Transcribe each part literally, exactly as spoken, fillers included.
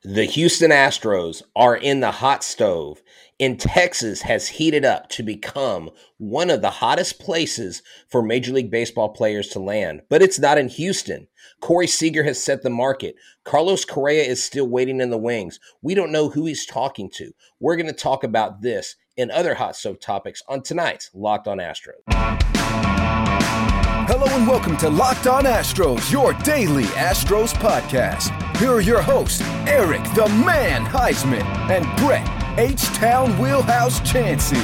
The Houston Astros are in the hot stove, and Texas has heated up to become one of the hottest places for Major League Baseball players to land. But it's not in Houston. Corey Seager has set the market. Carlos Correa is still waiting in the wings. We don't know who he's talking to. We're going to talk about this and other hot stove topics on tonight's Locked On Astros. Hello and welcome to Locked On Astros, your daily Astros podcast. Here are your hosts, Eric the Man Heisman and Brett H-Town Wheelhouse Chansey.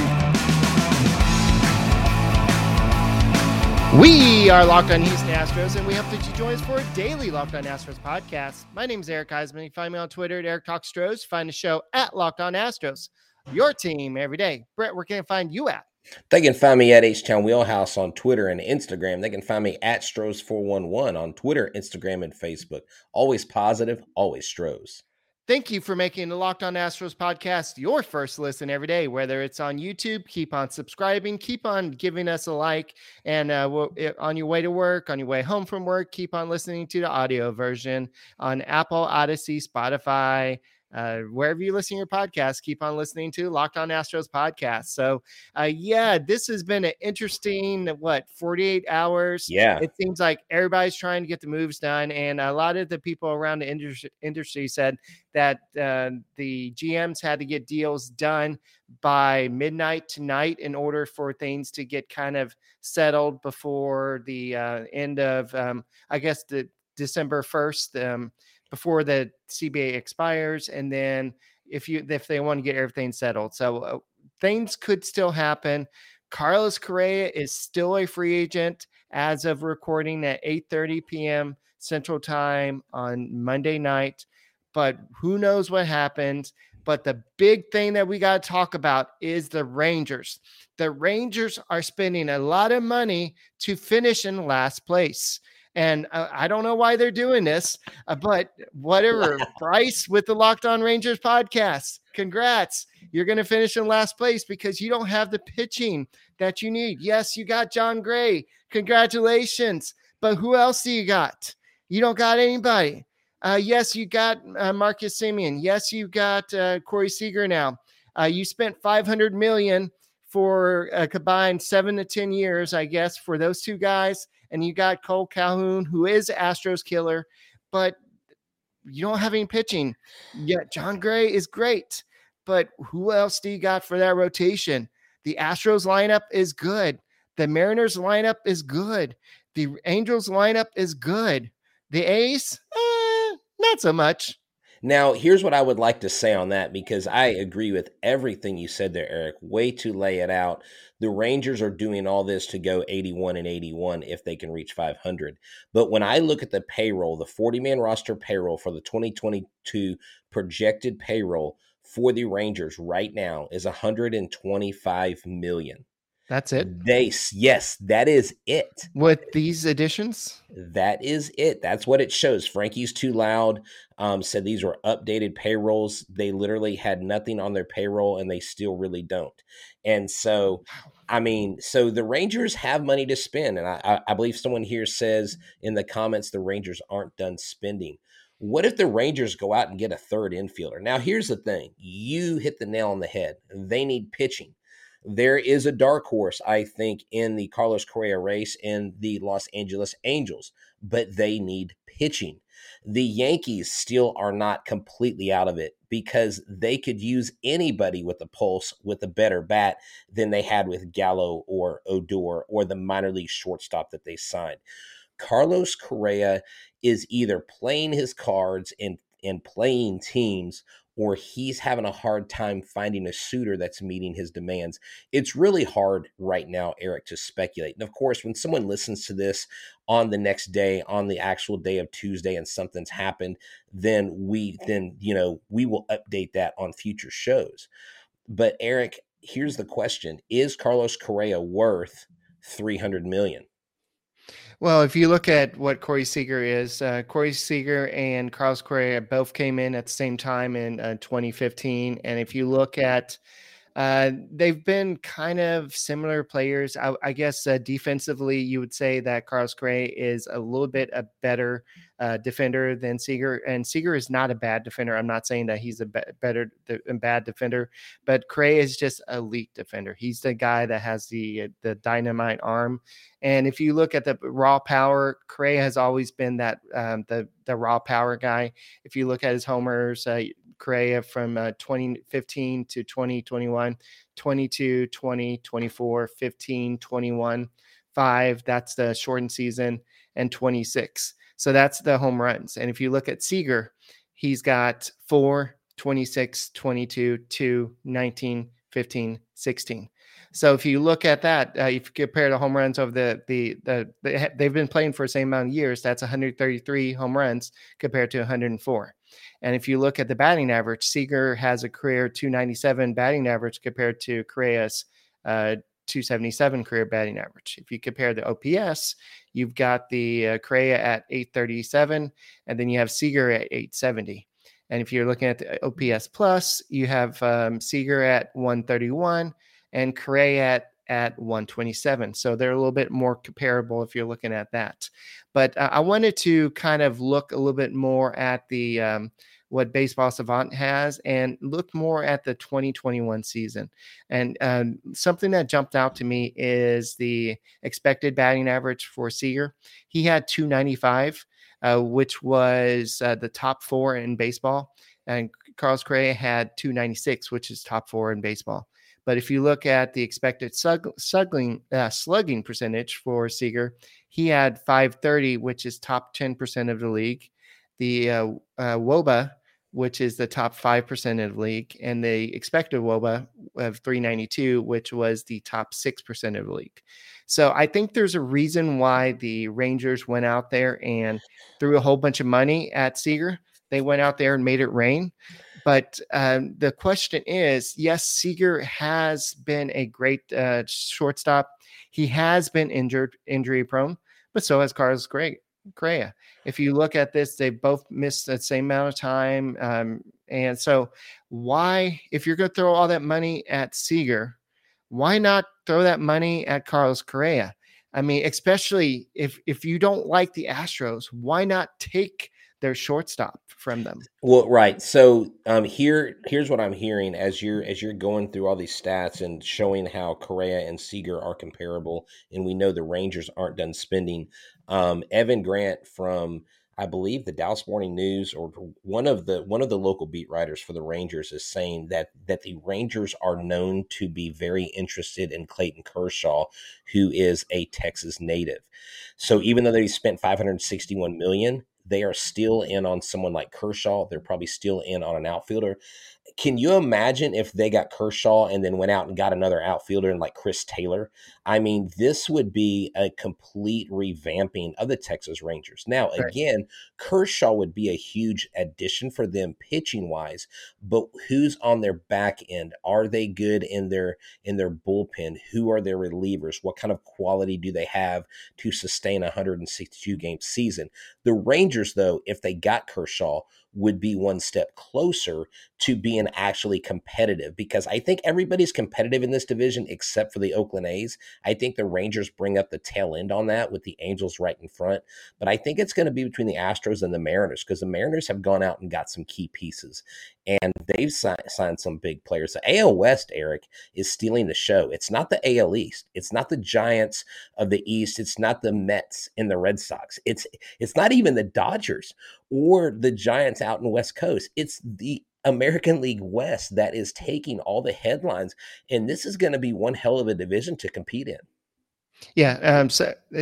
We are Locked On Houston Astros, and we hope that you join us for a daily Locked On Astros podcast. My name is Eric Heisman. You can find me on Twitter at Eric Talks Stros. Find the show at Locked On Astros. Your team every day. Brett, where can I find you at? They can find me at H-Town Wheelhouse on Twitter and Instagram. They can find me at Stros four one one on Twitter, Instagram, and Facebook. Always positive, always Stros. Thank you for making the Locked On Astros podcast your first listen every day. Whether it's on YouTube, keep on subscribing, keep on giving us a like, and uh, on your way to work, on your way home from work, keep on listening to the audio version on Apple, Odyssey, Spotify, Uh, wherever you listen to your podcast, keep on listening to Locked On Astros podcast. So, uh, yeah, this has been an interesting, what, forty-eight hours. Yeah. It seems like everybody's trying to get the moves done. And a lot of the people around the industry, industry said that uh, the G Ms had to get deals done by midnight tonight in order for things to get kind of settled before the uh, end of, um, I guess, the December first. Um, before the C B A expires, and then if you if they want to get everything settled. So uh, things could still happen. Carlos Correa is still a free agent as of recording at eight thirty p.m. Central Time on Monday night, but who knows what happens. But the big thing that we got to talk about is the Rangers. The Rangers are spending a lot of money to finish in last place. And uh, I don't know why they're doing this, uh, but whatever. Bryce with the Locked On Rangers podcast, congrats. You're going to finish in last place because you don't have the pitching that you need. Yes, you got Jon Gray. Congratulations. But who else do you got? You don't got anybody. Uh, yes, you got uh, Marcus Semien. Yes, you got uh, Corey Seager now. Uh, you spent five hundred million dollars for a combined seven to ten years, I guess, for those two guys. And you got Cole Calhoun, who is Astros killer, but you don't have any pitching. Yet Jon Gray is great, but who else do you got for that rotation? The Astros lineup is good. The Mariners lineup is good. The Angels lineup is good. The A's, eh, not so much. Now, here's what I would like to say on that, because I agree with everything you said there, Eric. Way to lay it out. The Rangers are doing all this to go eighty-one and eighty-one if they can reach five hundred. But when I look at the payroll, the forty-man roster payroll for the twenty twenty-two projected payroll for the Rangers right now is one hundred twenty-five million dollars. That's it? They, yes, that is it. With these additions? That is it. That's what it shows. Frankie's Too Loud um, said these were updated payrolls. They literally had nothing on their payroll, and they still really don't. And so, I mean, so the Rangers have money to spend. And I, I believe someone here says in the comments the Rangers aren't done spending. What if the Rangers go out and get a third infielder? Now, here's the thing. You hit the nail on the head. They need pitching. There is a dark horse, I think, in the Carlos Correa race in the Los Angeles Angels, but they need pitching. The Yankees still are not completely out of it because they could use anybody with a pulse with a better bat than they had with Gallo or Odor or the minor league shortstop that they signed. Carlos Correa is either playing his cards and, and playing teams, or he's having a hard time finding a suitor that's meeting his demands. It's really hard right now, Eric, to speculate. And of course, when someone listens to this on the next day, on the actual day of Tuesday, and something's happened, then we, then, you know, we will update that on future shows. But Eric, here's the question. Is Carlos Correa worth three hundred million dollars? Well, if you look at what Corey Seager is, uh, Corey Seager and Carlos Correa both came in at the same time in uh, twenty fifteen. And if you look at Uh, they've been kind of similar players. I, I guess uh, defensively, you would say that Carlos Correa is a little bit a better uh, defender than Seager, and Seager is not a bad defender. I'm not saying that he's a be- better de- bad defender, but Correa is just elite defender. He's the guy that has the the dynamite arm. And if you look at the raw power, Correa has always been that um, the the raw power guy. If you look at his homers, uh, Correa from uh, twenty fifteen to twenty twenty-one, twenty-two, twenty, twenty-four, fifteen, twenty-one, five. That's the shortened season, and twenty-six. So that's the home runs. And if you look at Seager, he's got four, twenty-six, twenty-two, two, nineteen, fifteen, sixteen. So if you look at that, uh, if you compare the home runs over the, the, the, the, they've been playing for the same amount of years, that's one hundred thirty-three home runs compared to one hundred four. And if you look at the batting average, Seager has a career two ninety-seven batting average compared to Correa's uh, two seventy-seven career batting average. If you compare the O P S, you've got the uh, Correa at eight thirty-seven, and then you have Seager at eight seventy. And if you're looking at the O P S plus, you have um, Seager at one thirty-one and Correa at at one twenty-seven. So they're a little bit more comparable if you're looking at that. But uh, I wanted to kind of look a little bit more at the um, what Baseball Savant has and look more at the twenty twenty-one season. And um, something that jumped out to me is the expected batting average for Seager. He had two ninety-five, uh, which was uh, the top four in baseball. And Carlos Correa had two ninety-six, which is top four in baseball. But if you look at the expected slug, slugging, uh, slugging percentage for Seager, he had five thirty, which is top ten percent of the league. The uh, uh, W O B A, which is the top five percent of the league, and the expected W O B A of three ninety-two, which was the top six percent of the league. So I think there's a reason why the Rangers went out there and threw a whole bunch of money at Seager. They went out there and made it rain. But um, the question is, yes, Seager has been a great uh, shortstop. He has been injured, injury prone, but so has Carlos Correa. If you look at this, they both missed the same amount of time. Um, and so why, if you're going to throw all that money at Seager, why not throw that money at Carlos Correa? I mean, especially if if you don't like the Astros, why not take their shortstop from them? Well, right. So um, here, here's what I'm hearing as you're as you're going through all these stats and showing how Correa and Seager are comparable, and we know the Rangers aren't done spending. Um, Evan Grant from, I believe, the Dallas Morning News, or one of the one of the local beat writers for the Rangers, is saying that that the Rangers are known to be very interested in Clayton Kershaw, who is a Texas native. So even though they spent five hundred sixty-one million dollars, they are still in on someone like Kershaw. They're probably still in on an outfielder. Can you imagine if they got Kershaw and then went out and got another outfielder like Chris Taylor? I mean, this would be a complete revamping of the Texas Rangers. Now, Right. again, Kershaw would be a huge addition for them pitching wise, but who's on their back end? Are they good in their in their bullpen? Who are their relievers? What kind of quality do they have to sustain a one hundred sixty-two game season? The Rangers, though, if they got Kershaw, would be one step closer to being actually competitive, because I think everybody's competitive in this division except for the Oakland A's. I think the Rangers bring up the tail end on that with the Angels right in front, but I think it's going to be between the Astros and the Mariners, because the Mariners have gone out and got some key pieces, and they've si- signed some big players. The A L West, Eric, is stealing the show. It's not the A L East. It's not the Giants of the East. It's not the Mets and the Red Sox. It's it's not even the Dodgers or the Giants out in West Coast. It's the American League West that is taking all the headlines, and this is going to be one hell of a division to compete in. Yeah. Um, so uh,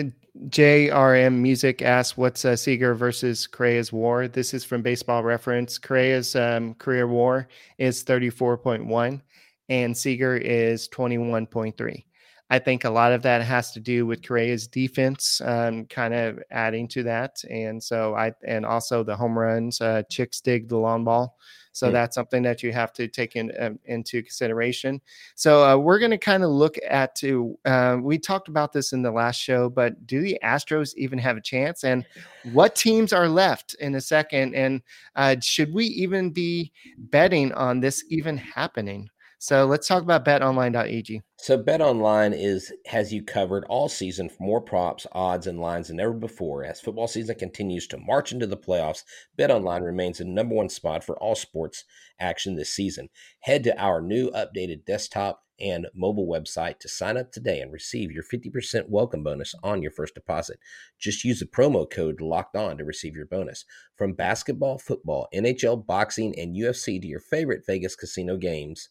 J R M Music asks, what's uh, Seager versus Correa's WAR? This is from Baseball Reference. Correa's um, career WAR is thirty-four point one, and Seager is twenty-one point three. I think a lot of that has to do with Correa's defense, um, kind of adding to that, and so I and also the home runs. Uh, Chicks dig the long ball. So that's something that you have to take in, um, into consideration. So uh, we're going to kind of look at to, uh, we talked about this in the last show, but do the Astros even have a chance? And what teams are left in a second? And uh, should we even be betting on this even happening? So let's talk about bet online dot a g. So BetOnline is has you covered all season for more props, odds, and lines than ever before. As football season continues to march into the playoffs, BetOnline remains the number one spot for all sports action this season. Head to our new updated desktop and mobile website to sign up today and receive your fifty percent welcome bonus on your first deposit. Just use the promo code Locked On to receive your bonus. From basketball, football, N H L, boxing, and U F C to your favorite Vegas casino games,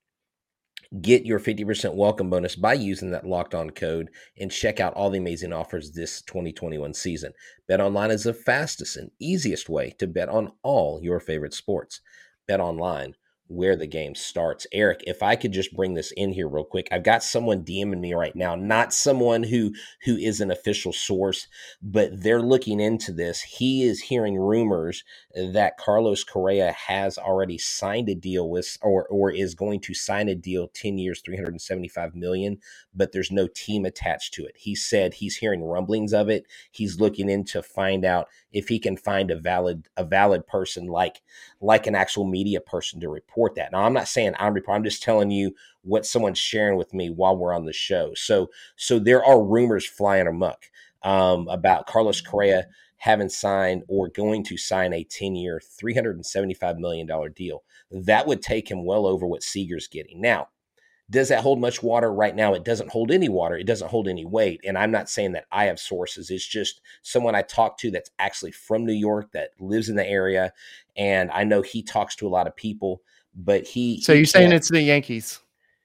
get your fifty percent welcome bonus by using that Locked On code and check out all the amazing offers this twenty twenty-one season. BetOnline is the fastest and easiest way to bet on all your favorite sports. BetOnline, where the game starts. Eric, if I could just bring this in here real quick. I've got someone DMing me right now, not someone who who is an official source, but they're looking into this. He is hearing rumors that Carlos Correa has already signed a deal with, or or is going to sign a deal ten years, three hundred seventy-five million dollars, but there's no team attached to it. He said he's hearing rumblings of it. He's looking in to find out if he can find a valid a valid person like like an actual media person to report that. Now, I'm not saying I'm reporting. I'm just telling you what someone's sharing with me while we're on the show. So so there are rumors flying amok um, about Carlos Correa having signed or going to sign a ten-year, three hundred seventy-five million dollars deal. That would take him well over what Seager's getting. Now, does that hold much water? Right now, it doesn't hold any water. It doesn't hold any weight. And I'm not saying that I have sources. It's just someone I talked to that's actually from New York, that lives in the area. And I know he talks to a lot of people, but he. So he you're saying it's the Yankees?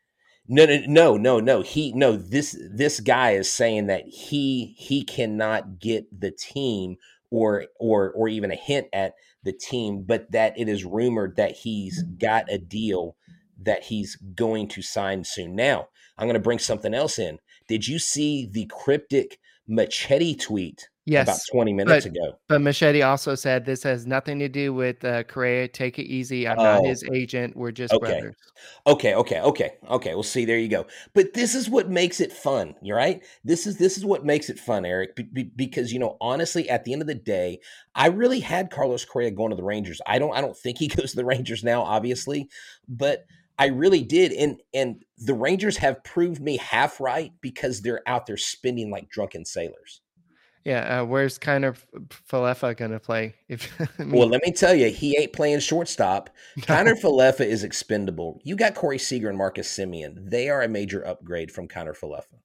No, no, no, no, no. He no. This this guy is saying that he he cannot get the team or or or even a hint at the team, but that it is rumored that he's got a deal that he's going to sign soon. Now, I'm going to bring something else in. Did you see the cryptic Machete tweet Yes, about twenty minutes but, ago? But Machete also said this has nothing to do with uh, Correa. Take it easy. I'm oh, not his agent. We're just okay. brothers. Okay, okay, okay, okay. Well, see, there you go. But this is what makes it fun, you're right? This is this is what makes it fun, Eric, be, be, because, you know, honestly, at the end of the day, I really had Carlos Correa going to the Rangers. I don't I don't think he goes to the Rangers now, obviously, but I really did. And and the Rangers have proved me half right because they're out there spending like drunken sailors. Yeah, uh, where's kind of Falefa going to play? If I mean, well, let me tell you, he ain't playing shortstop. No. Kiner Falefa is expendable. You got Corey Seager and Marcus Semien. They are a major upgrade from Kiner Falefa.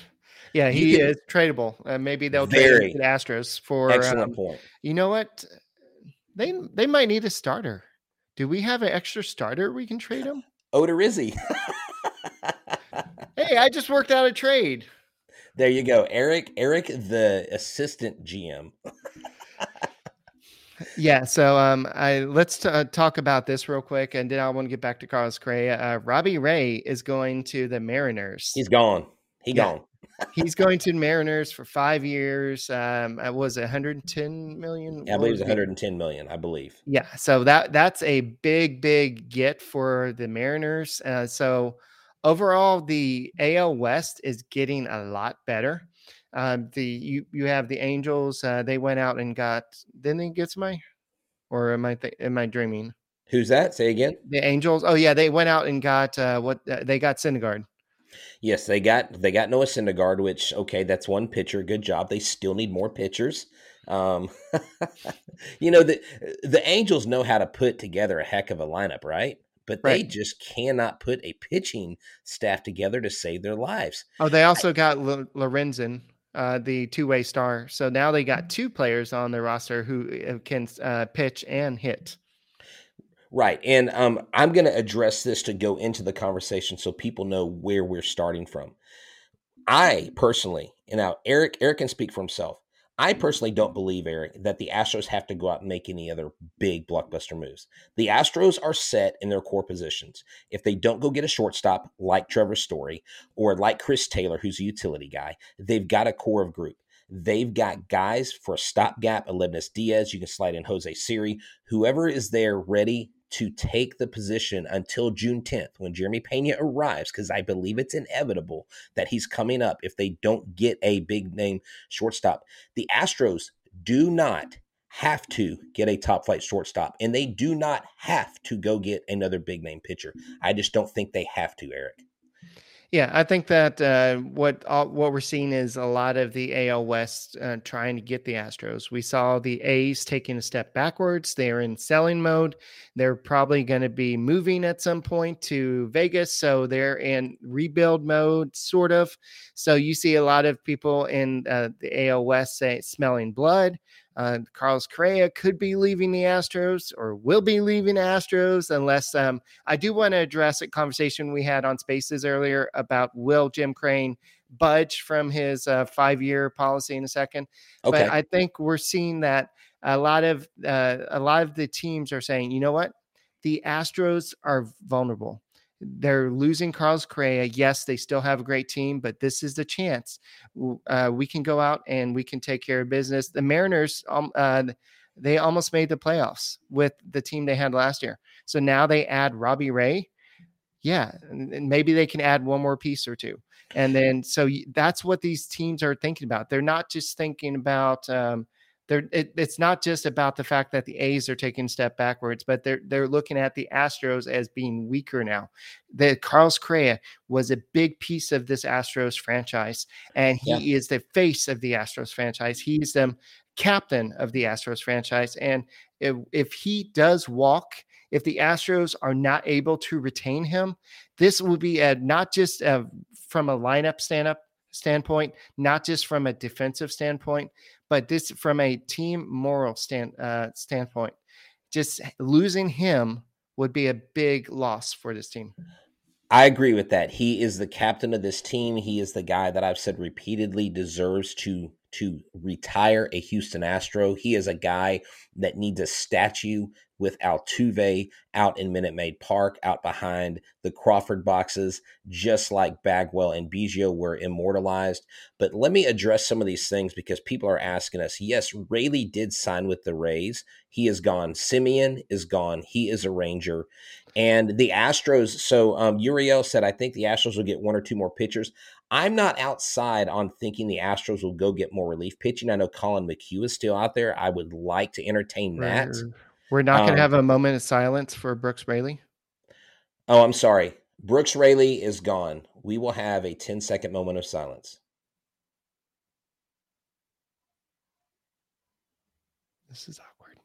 Yeah, he can, is tradable. Uh, maybe they'll trade him to the Astros for excellent um, point. You know what? They they might need a starter. Do we have an extra starter we can trade him? Odorizzi. Hey, I just worked out a trade. There you go. Eric, Eric, the assistant G M. Yeah. So um, I let's t- uh, talk about this real quick. And then I want to get back to Carlos Correa. Uh, Robbie Ray is going to the Mariners. He's gone. He yeah. gone. He's going to the Mariners for five years. Um, it was one hundred ten million. Yeah, I believe it was one hundred ten million, I believe. Yeah. So that that's a big, big get for the Mariners. Uh, so overall, the A L West is getting a lot better. Um, the you you have the Angels. Uh, they went out and got. Didn't they get somebody? Or am I th- am I dreaming? Who's that? Say again. The Angels. Oh yeah, they went out and got uh, what uh, they got Syndergaard. Yes, they got they got Noah Syndergaard, which okay, that's one pitcher. Good job. They still need more pitchers. Um, you know the the Angels know how to put together a heck of a lineup, right? But they right. just cannot put a pitching staff together to save their lives. Oh, they also I, got L- Lorenzen, uh, the two-way star. So now they got two players on their roster who can uh, pitch and hit. Right. And um, I'm going to address this to go into the conversation so people know where we're starting from. I personally, and now Eric, Eric can speak for himself. I personally don't believe, Eric, that the Astros have to go out and make any other big blockbuster moves. The Astros are set in their core positions. If they don't go get a shortstop like Trevor Story or like Chris Taylor, who's a utility guy, they've got a core of group. They've got guys for a stopgap, Aledmys Diaz. You can slide in Jose Siri. Whoever is there ready to take the position until June tenth when Jeremy Pena arrives, because I believe it's inevitable that he's coming up if they don't get a big name shortstop. The Astros do not have to get a top flight shortstop, and they do not have to go get another big name pitcher. I just don't think they have to, Eric. Yeah, I think that uh, what uh, what we're seeing is a lot of the A L West uh, trying to get the Astros. We saw the A's taking a step backwards. They're in selling mode. They're probably going to be moving at some point to Vegas, so they're in rebuild mode, sort of. So you see a lot of people in uh, the A L West say smelling blood. Uh, Carlos Correa could be leaving the Astros or will be leaving the Astros unless um, I do want to address a conversation we had on Spaces earlier about will Jim Crane budge from his uh, five-year policy in a second. Okay. But I think we're seeing that a lot of uh, a lot of the teams are saying, you know what, the Astros are vulnerable. They're losing Carlos Correa. Yes, they still have a great team, but this is the chance. Uh, we can go out and we can take care of business. The Mariners, um, uh, they almost made the playoffs with the team they had last year. So now they add Robbie Ray. Yeah, and maybe they can add one more piece or two. And then so that's what these teams are thinking about. They're not just thinking about um, – They're, it, it's not just about the fact that the A's are taking a step backwards, but they're they're looking at the Astros as being weaker now. The Carlos Correa was a big piece of this Astros franchise, and he yeah. is the face of the Astros franchise. He's the captain of the Astros franchise, and if, if he does walk, if the Astros are not able to retain him, this will be a, not just a, from a lineup stand-up standpoint, not just from a defensive standpoint, but this from a team moral stand uh, standpoint. Just losing him would be a big loss for this team. I agree with that. He is the captain of this team. He is the guy that I've said repeatedly deserves to to retire a Houston Astro. He is a guy that needs a statue with Altuve out in Minute Maid Park, out behind the Crawford boxes, just like Bagwell and Biggio were immortalized. But let me address some of these things because people are asking us. Yes, Rayleigh did sign with the Rays. He is gone. Simeon is gone. He is a Ranger. And the Astros, so um, Uriel said, I think the Astros will get one or two more pitchers. I'm not outside on thinking the Astros will go get more relief pitching. I know Colin McHugh is still out there. I would like to entertain that. We're, we're not going to um, have a moment of silence for Brooks Raley. Oh, I'm sorry. Brooks Raley is gone. We will have a ten second moment of silence. This is awkward.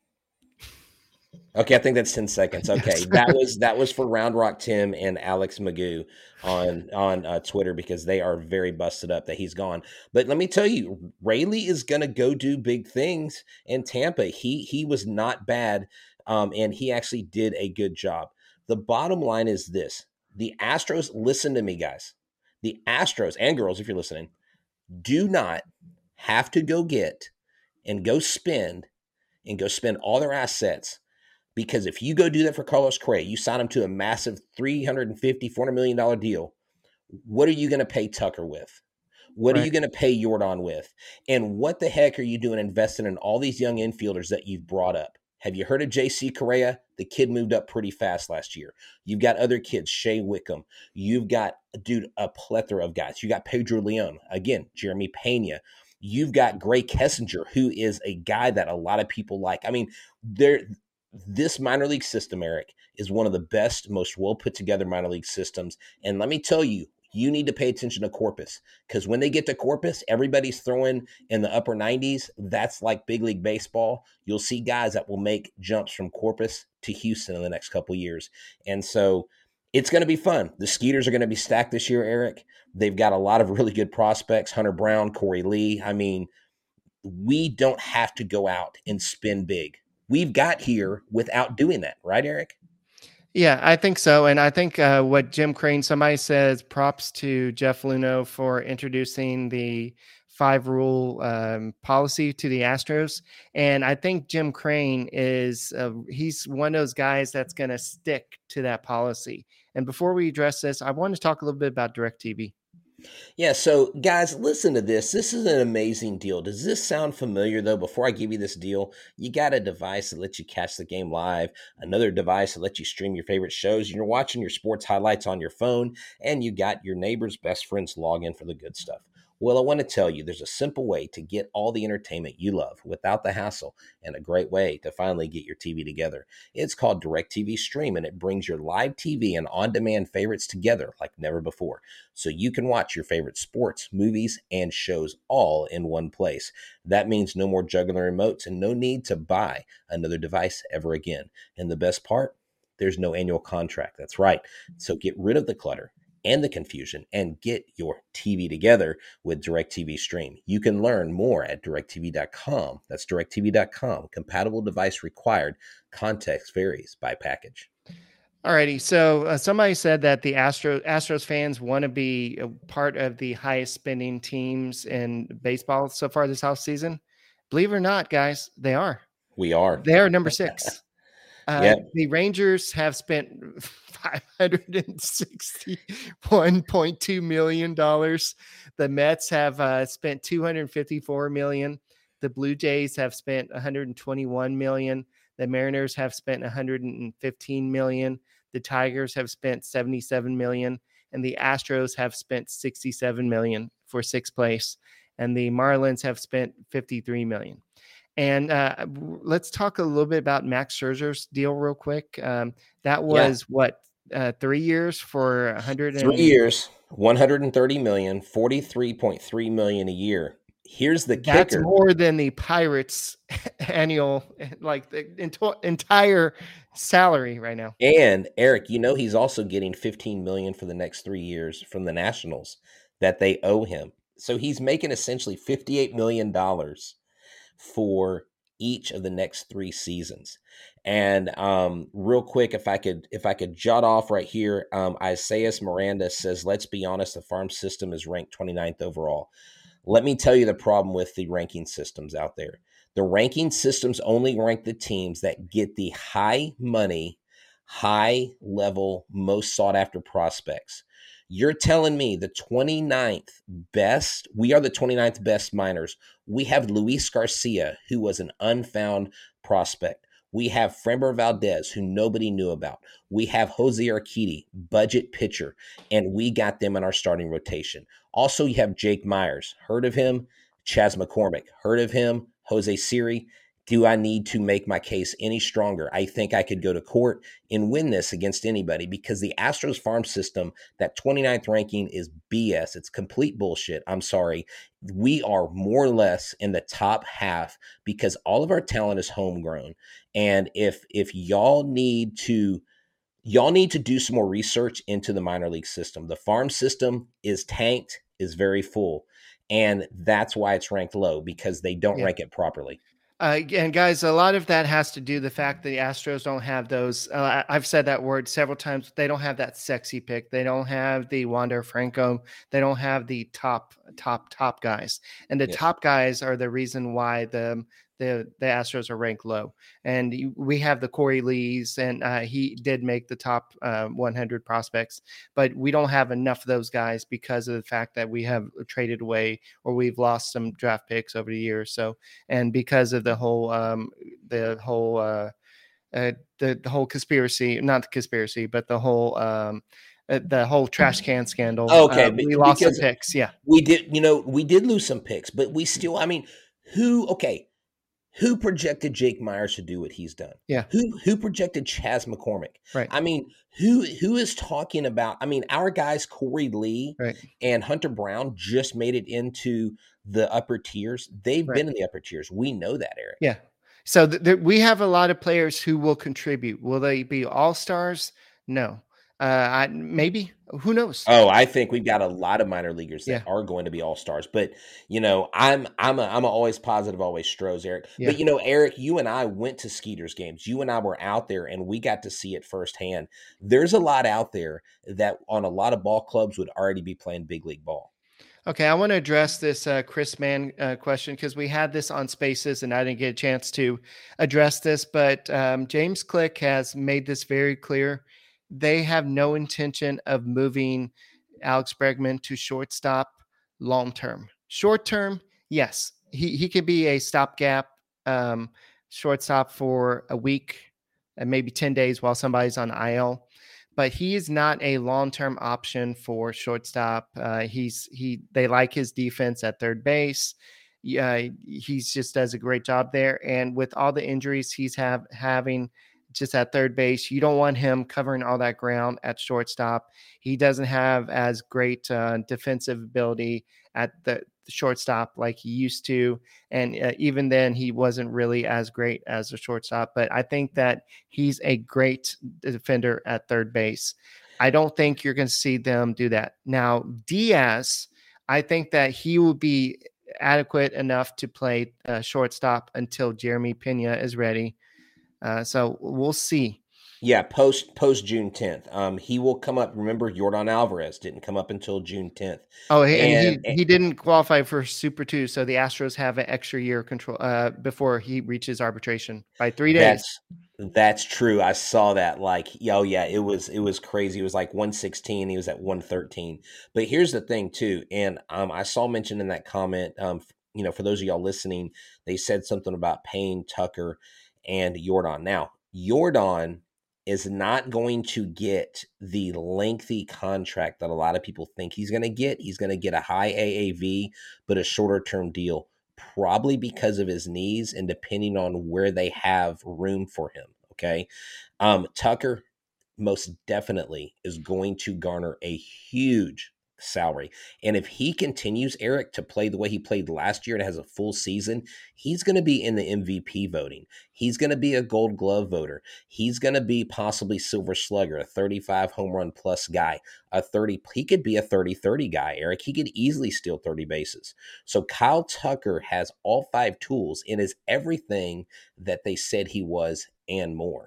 Okay, I think that's ten seconds. Okay, that was that was for Round Rock Tim and Alex Magoo on on uh, Twitter because they are very busted up that he's gone. But let me tell you, Rayleigh is going to go do big things in Tampa. He he was not bad, um, and he actually did a good job. The bottom line is this: the Astros. Listen to me, guys. The Astros and girls, if you're listening, do not have to go get and go spend and go spend all their assets. Because if you go do that for Carlos Correa, you sign him to a massive three hundred fifty, four hundred million dollars deal. What are you going to pay Tucker with? What right. are you going to pay Jordan with? And what the heck are you doing investing in all these young infielders that you've brought up? Have you heard of J C Correa? The kid moved up pretty fast last year. You've got other kids, Shea Wickham. You've got, dude, a plethora of guys. You got Pedro Leon. Again, Jeremy Pena. You've got Gray Kessinger, who is a guy that a lot of people like. I mean, they're – this minor league system, Eric, is one of the best, most well put together minor league systems. And let me tell you, you need to pay attention to Corpus because when they get to Corpus, everybody's throwing in the upper nineties. That's like big league baseball. You'll see guys that will make jumps from Corpus to Houston in the next couple of years. And so it's going to be fun. The Skeeters are going to be stacked this year, Eric. They've got a lot of really good prospects, Hunter Brown, Corey Lee. I mean, we don't have to go out and spin big. We've got here without doing that, right, Eric? Yeah, I think so. And I think uh, what Jim Crane, somebody says props to Jeff Luhnow for introducing the five rule um, policy to the Astros. And I think Jim Crane is, uh, he's one of those guys that's going to stick to that policy. And before we address this, I want to talk a little bit about DirecTV. Yeah, so guys, listen to this. This is an amazing deal. Does this sound familiar, though? Before I give you this deal, you got a device that lets you catch the game live, another device that lets you stream your favorite shows. You're watching your sports highlights on your phone, and you got your neighbor's best friends log in for the good stuff. Well, I want to tell you there's a simple way to get all the entertainment you love without the hassle, and a great way to finally get your T V together. It's called DirecTV Stream, and it brings your live T V and on-demand favorites together like never before. So you can watch your favorite sports, movies, and shows all in one place. That means no more juggling remotes and no need to buy another device ever again. And the best part? There's no annual contract. That's right. So get rid of the clutter and the confusion and get your T V together with DirecTV Stream. You can learn more at direct T V dot com. That's direct T V dot com. Compatible device required. Context varies by package. Alrighty. So uh, somebody said that the Astro Astros fans want to be a part of the highest spending teams in baseball so far this offseason. Believe it or not, guys, they are. We are. They are number six. Uh, Yep. The Rangers have spent five hundred sixty-one point two million dollars. The Mets have uh, spent two hundred fifty-four million dollars. The Blue Jays have spent one hundred twenty-one million dollars. The Mariners have spent one hundred fifteen million dollars. The Tigers have spent seventy-seven million dollars. And the Astros have spent sixty-seven million dollars for sixth place. And the Marlins have spent fifty-three million dollars. And uh, let's talk a little bit about Max Scherzer's deal real quick. Um, that was yeah. what, uh, three years for one hundred Three years, one hundred thirty million dollars, forty-three point three million dollars a year. Here's the kicker. That's more than the Pirates' annual, like the ent- entire salary right now. And Eric, you know he's also getting fifteen million dollars for the next three years from the Nationals that they owe him. So he's making essentially fifty-eight million dollars for each of the next three seasons. And um, real quick, if I could, if I could jot off right here, um, Isaias Miranda says, let's be honest, the farm system is ranked twenty-ninth overall. Let me tell you the problem with the ranking systems out there. The ranking systems only rank the teams that get the high money, high level, most sought after prospects. You're telling me the twenty-ninth best, we are the twenty-ninth best minors. We have Luis Garcia, who was an unfound prospect. We have Framber Valdez, who nobody knew about. We have Jose Urquidy, budget pitcher, and we got them in our starting rotation. Also, you have Jake Myers. Heard of him? Chas McCormick. Heard of him? Jose Siri. Do I need to make my case any stronger? I think I could go to court and win this against anybody because the Astros farm system, that twenty-ninth ranking is B S. It's complete bullshit. I'm sorry. We are more or less in the top half because all of our talent is homegrown. And if if y'all need to y'all need to do some more research into the minor league system. The farm system is tanked, is very full. And that's why it's ranked low because they don't yeah. rank it properly. Uh, and guys, a lot of that has to do the fact that the Astros don't have those. Uh, I've said that word several times. They don't have that sexy pick. They don't have the Wander Franco. They don't have the top, top, top guys. And the yes. top guys are the reason why the the the Astros are ranked low. And we have the Corey Lees, and uh, he did make the top uh, one hundred prospects, but we don't have enough of those guys because of the fact that we have traded away or we've lost some draft picks over the years. So, and because of the whole um, the whole uh, uh, the the whole conspiracy, not the conspiracy, but the whole um, uh, the whole trash can scandal. Okay, uh, we lost some picks. Yeah, we did. You know, we did lose some picks, but we still. I mean, who? Okay. Who projected Jake Myers to do what he's done? Yeah. Who who projected Chas McCormick? Right. I mean, who who is talking about? I mean, our guys Corey Lee right. and Hunter Brown just made it into the upper tiers. They've right. been in the upper tiers. We know that, Eric. Yeah. So th- th- we have a lot of players who will contribute. Will they be all stars? No. Uh, I, maybe. Who knows? Oh, I think we've got a lot of minor leaguers that yeah. are going to be all stars. But you know, I'm I'm a, I'm a always positive, always Stros, Eric. Yeah. But you know, Eric, you and I went to Skeeters games. You and I were out there, and we got to see it firsthand. There's a lot out there that on a lot of ball clubs would already be playing big league ball. Okay, I want to address this uh, Chris Mann uh, question because we had this on Spaces and I didn't get a chance to address this. But um, James Click has made this very clear. They have no intention of moving Alex Bregman to shortstop long term. Short term, yes, he he could be a stopgap um, shortstop for a week and maybe ten days while somebody's on I L. but he is not a long-term option for shortstop. Uh, he's he they like his defense at third base. Yeah, he's just does a great job there. And with all the injuries he's have having just at third base, you don't want him covering all that ground at shortstop. He doesn't have as great uh, defensive ability at the shortstop like he used to. And uh, even then, he wasn't really as great as a shortstop. But I think that he's a great defender at third base. I don't think you're going to see them do that. Now, Diaz, I think that he will be adequate enough to play uh, shortstop until Jeremy Pena is ready. Uh, so we'll see. Yeah, post post June tenth. Um, he will come up. Remember, Yordan Alvarez didn't come up until June tenth. Oh, and, and he he didn't qualify for Super Two, so the Astros have an extra year control uh, before he reaches arbitration by three days. That's that's true. I saw that. Like, oh yeah, it was it was crazy. It was like one sixteen. He was at one thirteen. But here's the thing too, and um, I saw mentioned in that comment. Um, you know, for those of y'all listening, they said something about Payne, Tucker, and Yordan. Now, Yordan is not going to get the lengthy contract that a lot of people think he's going to get. He's going to get a high A A V, but a shorter term deal, probably because of his knees and depending on where they have room for him. Okay. Um, Tucker most definitely is going to garner a huge salary. And if he continues, Eric, to play the way he played last year and has a full season, he's going to be in the M V P voting. He's going to be a Gold Glove voter. He's going to be possibly Silver Slugger, a thirty-five home run plus guy, a thirty. He could be a thirty thirty guy, Eric. He could easily steal thirty bases. So Kyle Tucker has all five tools and is everything that they said he was and more.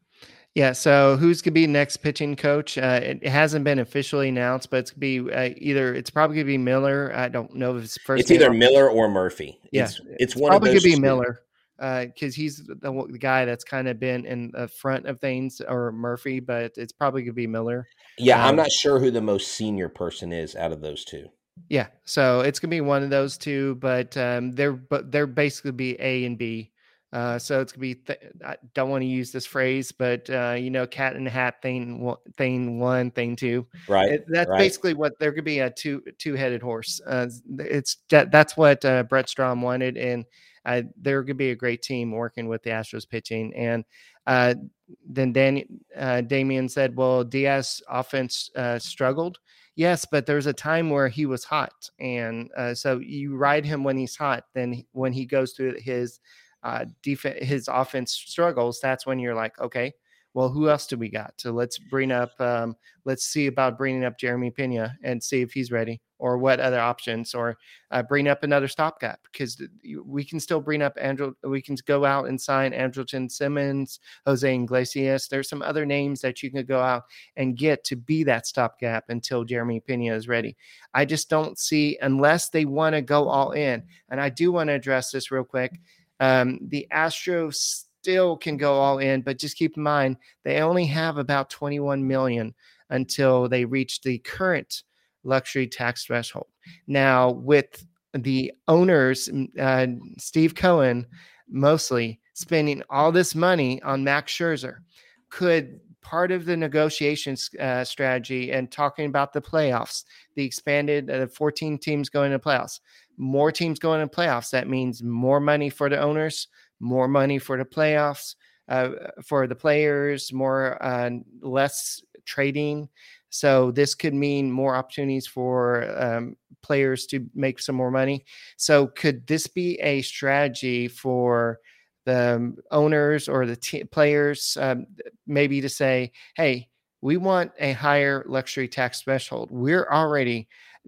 Yeah, so who's going to be next pitching coach? Uh, it, it hasn't been officially announced, but it's going to be uh, either, it's probably going to be Miller. I don't know if it's first. It's either Miller or Murphy. Yeah, it's, it's, it's one one probably of those going to be two. Miller because uh, he's the, the guy that's kind of been in the front of things, or Murphy, but it's probably going to be Miller. Yeah, um, I'm not sure who the most senior person is out of those two. Yeah, so it's going to be one of those two, but um, they're but they're basically be A and B. Uh, so it's gonna be. Th- I don't want to use this phrase, but uh, you know, cat in the hat thing, thing one, thing two. Right. It, that's right. basically what there could be a two two headed horse. Uh, it's that, that's what uh, Brett Strom wanted, and uh, there could be a great team working with the Astros pitching. And uh, then Dan, uh, Damian said, "Well, Diaz offense uh, struggled." Yes, but there's a time where he was hot, and uh, so you ride him when he's hot. Then when he goes through his Uh, defense, his offense struggles, that's when you're like, okay, well, who else do we got? So let's bring up, um, let's see about bringing up Jeremy Pena and see if he's ready, or what other options, or uh, bring up another stopgap, because we can still bring up Andrew. We can go out and sign Andrelton Simmons, Jose Iglesias. There's some other names that you can go out and get to be that stopgap until Jeremy Pena is ready. I just don't see, unless they want to go all in. And I do want to address this real quick. Um, the Astros still can go all in, but just keep in mind, they only have about twenty-one million until they reach the current luxury tax threshold. Now, with the owners, uh, Steve Cohen, mostly spending all this money on Max Scherzer, could part of the negotiations uh, strategy and talking about the playoffs, the expanded uh, fourteen teams going to playoffs, more teams going to playoffs. That means more money for the owners, more money for the playoffs, uh, for the players, more uh, less trading. So this could mean more opportunities for um, players to make some more money. So could this be a strategy for the owners or the t- players, um, maybe to say, hey, we want a higher luxury tax threshold. We're already,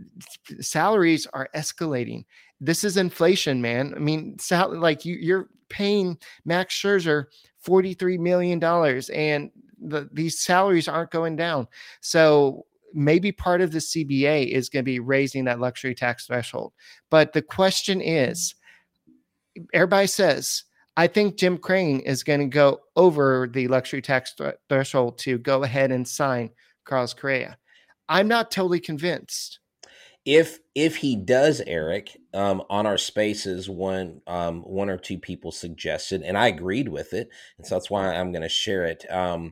salaries are escalating. This is inflation, man. I mean, sal- like you, you're paying Max Scherzer forty-three million dollars and the, these salaries aren't going down. So maybe part of the C B A is going to be raising that luxury tax threshold. But the question is, everybody says, I think Jim Crane is going to go over the luxury tax th- threshold to go ahead and sign Carlos Correa. I'm not totally convinced. If if he does, Eric, um, on our spaces, one um, one or two people suggested, and I agreed with it, and so that's why I'm going to share it. Um,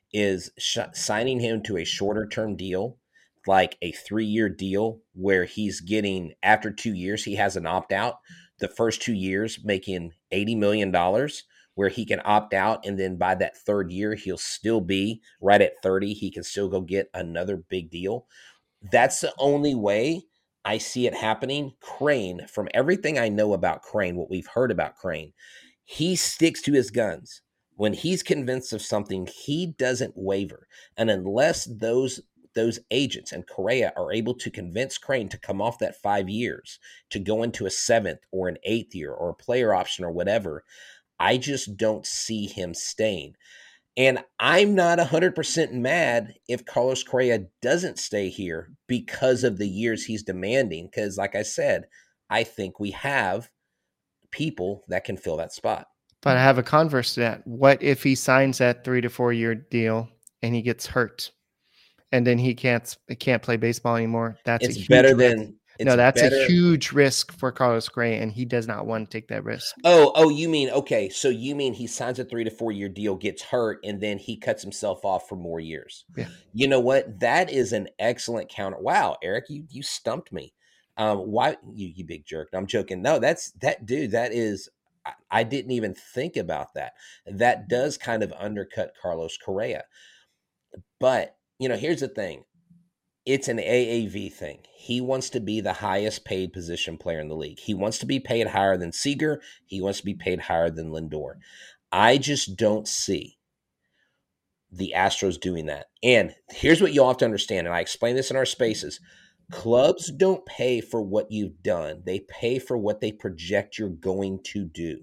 is sh- signing him to a shorter term deal, like a three year deal where he's getting, after two years, he has an opt out. The first two years making eighty million dollars, where he can opt out. And then by that third year, he'll still be right at thirty. He can still go get another big deal. That's the only way I see it happening. Crane, from everything I know about Crane, what we've heard about Crane, he sticks to his guns. When he's convinced of something, he doesn't waver. And unless those those agents and Correa are able to convince Crane to come off that five years, to go into a seventh or an eighth year or a player option or whatever, I just don't see him staying. And I'm not one hundred percent mad if Carlos Correa doesn't stay here because of the years he's demanding. Because like I said, I think we have people that can fill that spot. But I have a converse to that. What if he signs that three to four year deal and he gets hurt, and then he can't can't play baseball anymore? That's it's a huge better risk. than it's no. That's better. a huge risk for Carlos Correa, and he does not want to take that risk. Oh, oh, you mean okay? So you mean he signs a three to four year deal, gets hurt, and then he cuts himself off for more years? Yeah. You know what? That is an excellent counter. Wow, Eric, you you stumped me. Um, why you you big jerk? I'm joking. No, that's that dude. That is. I didn't even think about that. That does kind of undercut Carlos Correa. But, you know, here's the thing. It's an A A V thing. He wants to be the highest paid position player in the league. He wants to be paid higher than Seager. He wants to be paid higher than Lindor. I just don't see the Astros doing that. And here's what you'll have to understand, and I explain this in our spaces. Clubs don't pay for what you've done. They pay for what they project you're going to do.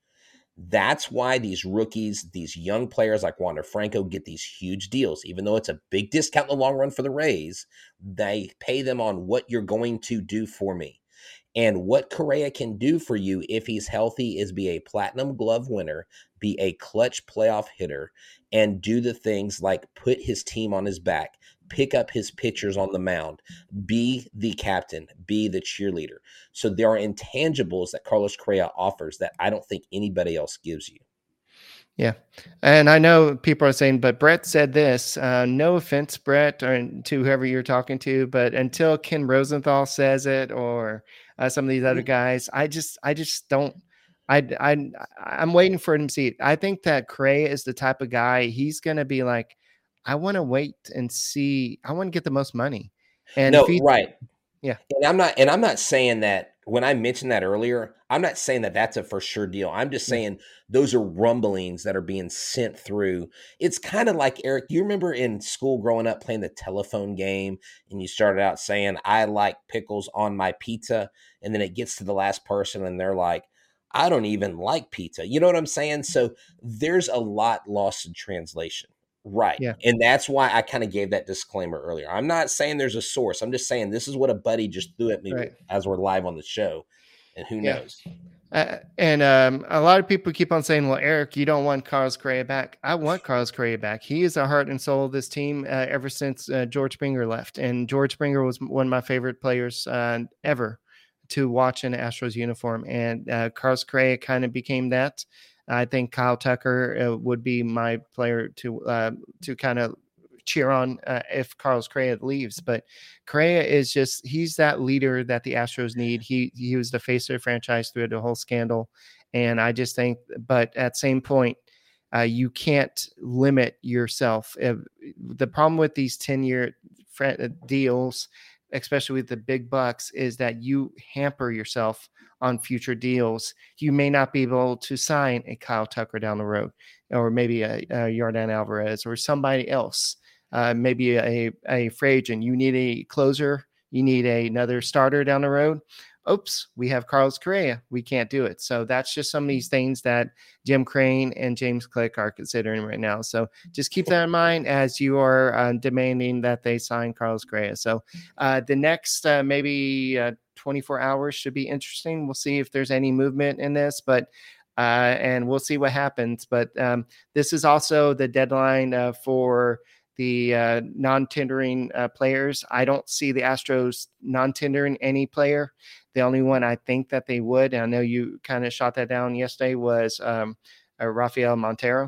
That's why these rookies, these young players like Wander Franco get these huge deals. Even though it's a big discount in the long run for the Rays, they pay them on what you're going to do for me. And what Correa can do for you if he's healthy is be a platinum glove winner, be a clutch playoff hitter, and do the things like put his team on his back, pick up his pitchers on the mound, be the captain, be the cheerleader. So there are intangibles that Carlos Correa offers that I don't think anybody else gives you. Yeah. And I know people are saying, but Brett said this, uh, no offense, Brett, or to whoever you're talking to, but until Ken Rosenthal says it, or uh, some of these other guys, I just, I just don't, I, I, I'm waiting for him to see it. I think that Correa is the type of guy, he's going to be like, I want to wait and see. I want to get the most money. And no, he, right. Yeah. And I'm not, and I'm not saying that when I mentioned that earlier, I'm not saying that that's a for sure deal. I'm just saying yeah. those are rumblings that are being sent through. It's kind of like, Eric, you remember in school growing up playing the telephone game and you started out saying, I like pickles on my pizza. And then it gets to the last person and they're like, I don't even like pizza. You know what I'm saying? So there's a lot lost in translation. Right. Yeah. And that's why I kind of gave that disclaimer earlier. I'm not saying there's a source. I'm just saying this is what a buddy just threw at me right. as we're live on the show. And who yeah. knows? Uh, and um, a lot of people keep on saying, well, Eric, you don't want Carlos Correa back. I want Carlos Correa back. He is the heart and soul of this team uh, ever since uh, George Springer left. And George Springer was one of my favorite players uh, ever to watch in Astros uniform. And uh, Carlos Correa kind of became that. I think Kyle Tucker uh, would be my player to uh, to kind of cheer on uh, if Carlos Correa leaves. But Correa is just, he's that leader that the Astros need. He he was the face of the franchise through the whole scandal. And I just think, but at same point, uh, you can't limit yourself. Uh, the problem with these ten-year fr- deals, especially with the big bucks, is that you hamper yourself on future deals. You may not be able to sign a Kyle Tucker down the road, or maybe a, a Yordan Alvarez or somebody else, uh, maybe a, a free agent. You need a closer. You need a, another starter down the road. Oops, we have Carlos Correa. We can't do it. So that's just some of these things that Jim Crane and James Click are considering right now. So just keep that in mind as you are uh, demanding that they sign Carlos Correa. So uh, the next uh, maybe uh, twenty-four hours should be interesting. We'll see if there's any movement in this, but uh, and we'll see what happens. But um, this is also the deadline uh, for the uh, non-tendering uh, players. I don't see the Astros non-tendering any player. The only one I think that they would, and I know you kind of shot that down yesterday, was um, uh, Rafael Montero.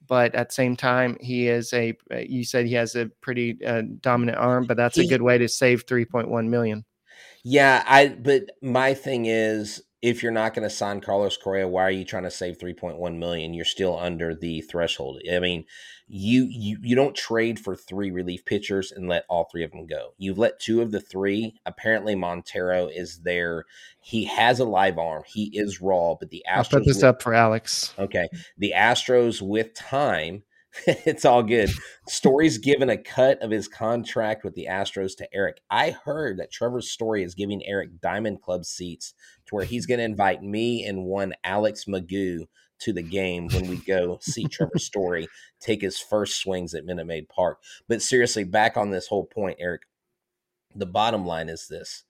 but at the same time, he is a, you said he has a pretty uh, dominant arm, but that's he, a good way to save three point one million. Yeah, I, but my thing is, if you're not going to sign Carlos Correa, why are you trying to save three point one million? You're still under the threshold. I mean, you, you, you don't trade for three relief pitchers and let all three of them go. You've let two of the three. Apparently Montero is there. He has a live arm. He is raw, but the Astros. I'll put this with, up for Alex. Okay. The Astros with time, it's all good. Story's given a cut of his contract with the Astros to Eric. I heard that Trevor Story is giving Eric Diamond Club seats to where he's going to invite me and one Alex Magoo to the game when we go see Trevor Story take his first swings at Minute Maid Park. But seriously, back on this whole point, Eric, the bottom line is this.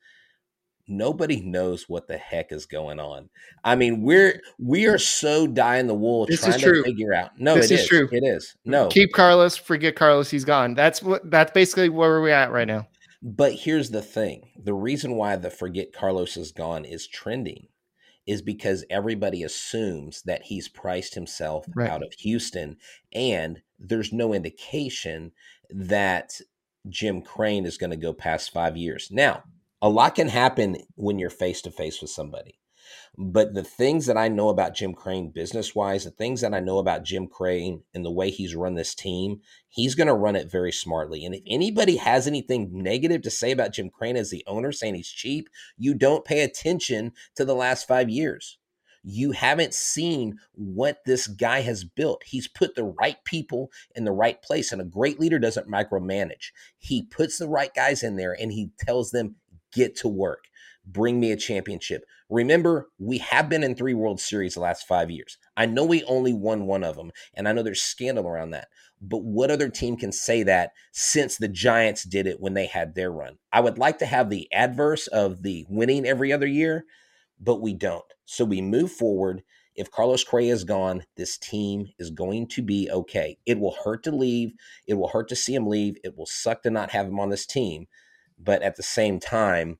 Nobody knows what the heck is going on. I mean, we're we are so dying the wool this trying is true. to figure out. No, this it is, is true. It is. No. Keep Carlos, forget Carlos, he's gone. That's what that's basically where we're at right now. But here's the thing. The reason why the forget Carlos is gone is trending is because everybody assumes that he's priced himself right. out of Houston, and there's no indication that Jim Crane is going to go past five years. Now, a lot can happen when you're face-to-face with somebody. But the things that I know about Jim Crane business-wise, the things that I know about Jim Crane and the way he's run this team, he's going to run it very smartly. And if anybody has anything negative to say about Jim Crane as the owner, saying he's cheap, you don't pay attention to the last five years. You haven't seen what this guy has built. He's put the right people in the right place, and a great leader doesn't micromanage. He puts the right guys in there, and he tells them, get to work. Bring me a championship. Remember, we have been in three World Series the last five years. I know we only won one of them, and I know there's scandal around that. But what other team can say that since the Giants did it when they had their run? I would like to have the adverse of the winning every other year, but we don't. So we move forward. If Carlos Correa is gone, this team is going to be okay. It will hurt to leave. It will hurt to see him leave. It will suck to not have him on this team. But at the same time,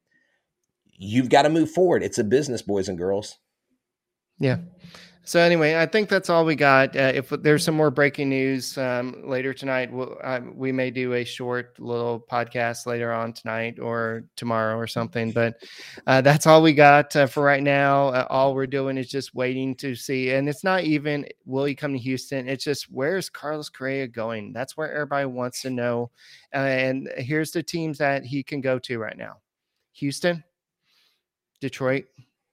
you've got to move forward. It's a business, boys and girls. Yeah. So anyway, I think that's all we got. Uh, if there's some more breaking news um, later tonight, we'll, uh, we may do a short little podcast later on tonight or tomorrow or something. But uh, that's all we got uh, for right now. Uh, all we're doing is just waiting to see. And it's not even, will he come to Houston? It's just, where's Carlos Correa going? That's where everybody wants to know. Uh, and here's the teams that he can go to right now. Houston, Detroit,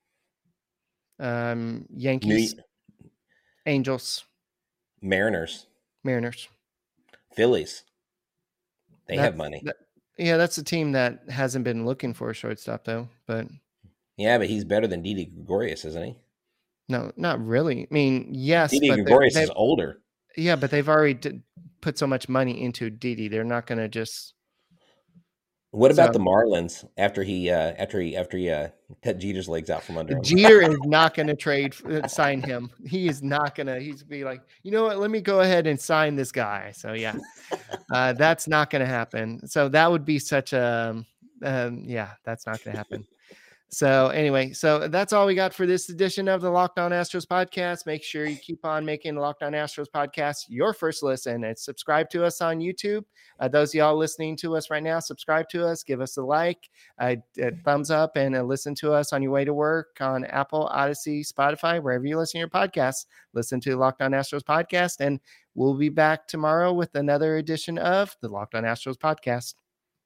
um, Yankees, New- Angels, Mariners, Mariners, Phillies. They that, have money. That, yeah, that's a team that hasn't been looking for a shortstop though. But yeah, but he's better than Didi Gregorius, isn't he? No, not really. I mean, yes, Didi but Gregorius is older. Yeah, but they've already did, put so much money into Didi. They're not going to just. What about So- the Marlins after he uh, after he after he uh, cut Jeter's legs out from under him? Jeter is not going to trade uh, sign him. He is not going to. He's be like, you know what? Let me go ahead and sign this guy. So yeah, uh, that's not going to happen. So that would be such a um, yeah, that's not going to happen. So anyway, so that's all we got for this edition of the Locked On Astros podcast. Make sure you keep on making the Locked On Astros podcast your first listen, and subscribe to us on YouTube. Uh, those of y'all listening to us right now, subscribe to us, give us a like, a, a thumbs up, and uh, listen to us on your way to work on Apple, Odyssey, Spotify, wherever you listen to your podcasts. Listen to the Locked On Astros podcast, and we'll be back tomorrow with another edition of the Locked On Astros podcast.